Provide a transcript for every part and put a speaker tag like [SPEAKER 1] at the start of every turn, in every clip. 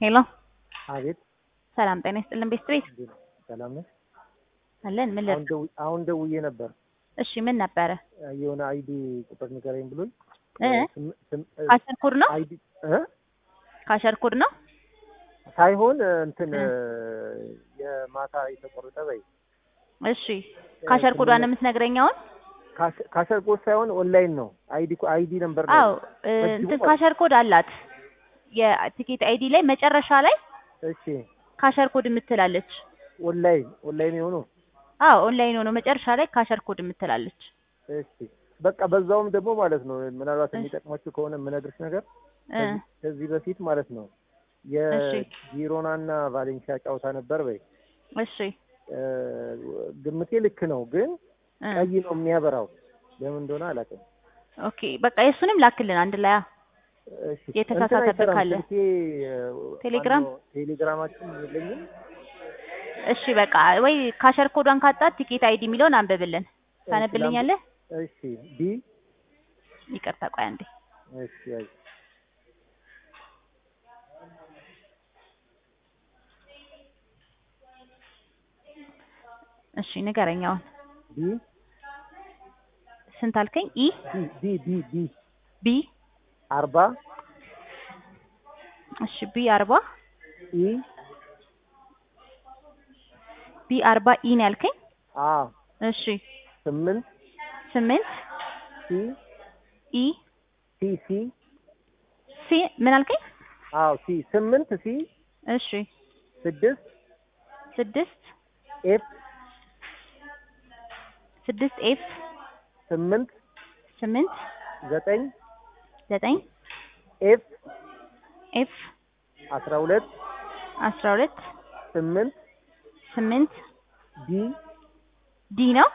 [SPEAKER 1] ሄሎ
[SPEAKER 2] አቤት
[SPEAKER 1] ሰላም ጤና ይስጥልን ቤስትሪት
[SPEAKER 2] ሰላም ነሽ
[SPEAKER 1] አለን ምን
[SPEAKER 2] አሁን ደውዬ ነበር
[SPEAKER 1] እሺ ምን ነበረ
[SPEAKER 2] የሆነ አይዲ ቁጥር ንገረኝ ብሎኝ
[SPEAKER 1] ካሸር ኮድ ነው
[SPEAKER 2] አይዲ
[SPEAKER 1] ካሸር ኮድ ነው
[SPEAKER 2] ሳይሆን እንትን የማታ የተቆረጠ በይ
[SPEAKER 1] እሺ ካሸር ኮዷን የምትነግረኝ አሁን
[SPEAKER 2] ካሸር ኮድ ሳይሆን ኦንላይን ነው አይዲ ነምበር ነው
[SPEAKER 1] አዎ እንትን ካሸር ኮድ አላት የቲኬት አይዲ ላይ መጨረሻ ላይ
[SPEAKER 2] እሺ
[SPEAKER 1] ካሸር ኮድ የምትላለች
[SPEAKER 2] ኦንላይን የሆነ
[SPEAKER 1] አዎ ኦንላይን ሆኖ መጨረሻ ላይ ካሸር ኮድ የምትላለች
[SPEAKER 2] እሺ በቃ በዛውም ደግሞ ማለት ነው ምናልባት የሚጠቅማችሁ ከሆነ የምነግርሽ ነገር ከዚህ በፊት ማለት ነው የጂሮናና ቫሌንሲያ ጨዋታ ነበር በይ
[SPEAKER 1] እሺ
[SPEAKER 2] ግምቴ ልክ ነው ግን ቀይ ነው የሚያበራው ለምን እንደሆነ አላውቅም
[SPEAKER 1] ኦኬ በቃ የሱንም ላክልን አንድ ላይ
[SPEAKER 2] እሺ
[SPEAKER 1] የተሳሳተበት ካለ
[SPEAKER 2] ቴሌግራማችን የለኝም
[SPEAKER 1] እሺ በቃ ወይ ካሸር ኮዷን ካጣት ቲኬት አይዲ ሚሊዮን አንብብልን ታነብልኛለህ
[SPEAKER 2] እሺ ቢ
[SPEAKER 1] ይቅርታ ቆይ አንዴ
[SPEAKER 2] እሺ አይ
[SPEAKER 1] እሺ ንገረኛው
[SPEAKER 2] ቢ
[SPEAKER 1] ስንት አልከኝ ኢ ቢ
[SPEAKER 2] 40
[SPEAKER 1] እሺ ቢ 40
[SPEAKER 2] ኢ
[SPEAKER 1] ቢ 40 ኢ ነው ያልከኝ
[SPEAKER 2] አዎ
[SPEAKER 1] እሺ
[SPEAKER 2] 8
[SPEAKER 1] ሲ ኢ ሲ ምን አልከኝ
[SPEAKER 2] አዎ ሲ 8 ሲ
[SPEAKER 1] እሺ 6
[SPEAKER 2] ኤፍ 8 9 ኤፍ 12 8
[SPEAKER 1] ዲ ነው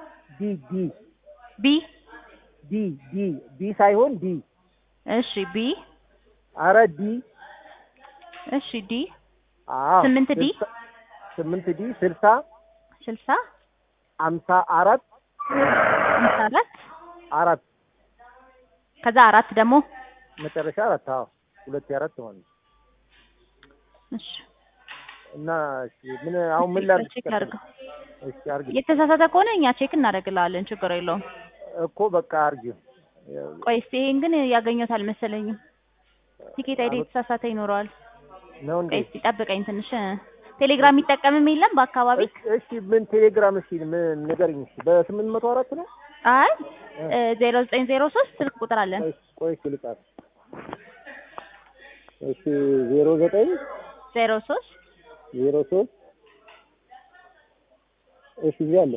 [SPEAKER 2] ዲ ሳይሆን ዲ
[SPEAKER 1] እሺ ቢ
[SPEAKER 2] አረ ዲ
[SPEAKER 1] እሺ ዲ
[SPEAKER 2] አዎ
[SPEAKER 1] 8 ዲ
[SPEAKER 2] 60 54 4
[SPEAKER 1] ከዛ 4 ደግሞ
[SPEAKER 2] መጨረሻ 4 አዎ 2 4 ማለት
[SPEAKER 1] እሺ
[SPEAKER 2] እና እሺ ምን አሁን ምን ላድርግ
[SPEAKER 1] ቼክ አድርገው
[SPEAKER 2] እሺ አድርግ
[SPEAKER 1] የተሳሳተ ከሆነ እኛ ቼክ እናደርግልሃለን ችግር የለውም
[SPEAKER 2] እኮ በቃ አድርጊ
[SPEAKER 1] ቆይ ይሄን ግን ያገኘሁት አልመሰለኝም ቲኬት አይዲ የተሳሳተ ይኖረዋል
[SPEAKER 2] ነው እንዴ
[SPEAKER 1] እስኪ ጠብቀኝ ትንሽ ቴሌግራም ይጠቀምም የለም በአካባቢ
[SPEAKER 2] እሺ ምን ቴሌግራም እሺ ምን ንገሪኝ እሺ በ804 ነው
[SPEAKER 1] አይ 0903 ስልክ ቁጥር አለን
[SPEAKER 2] ቆይ እሺ ልጻፍ እሺ 0903 እሺ ያለ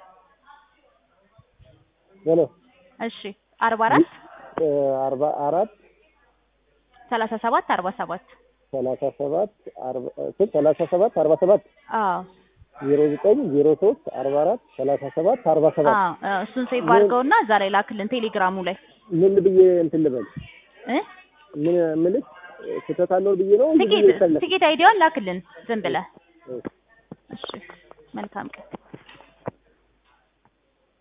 [SPEAKER 2] ሄሎ
[SPEAKER 1] እሺ 44 37 አዎ
[SPEAKER 2] 0903 44 37 47
[SPEAKER 1] አዎ እሱን ሴቭ አድርገውና እዛ ላይ ላክልን ቴሌግራሙ ላይ
[SPEAKER 2] ምን ብዬ እንትን ልበል ምን ስህተት አለው ብዬ ነው
[SPEAKER 1] ቲኬት አይዲውን ላክልን ዝም ብለህ እሺ መልካም ቀን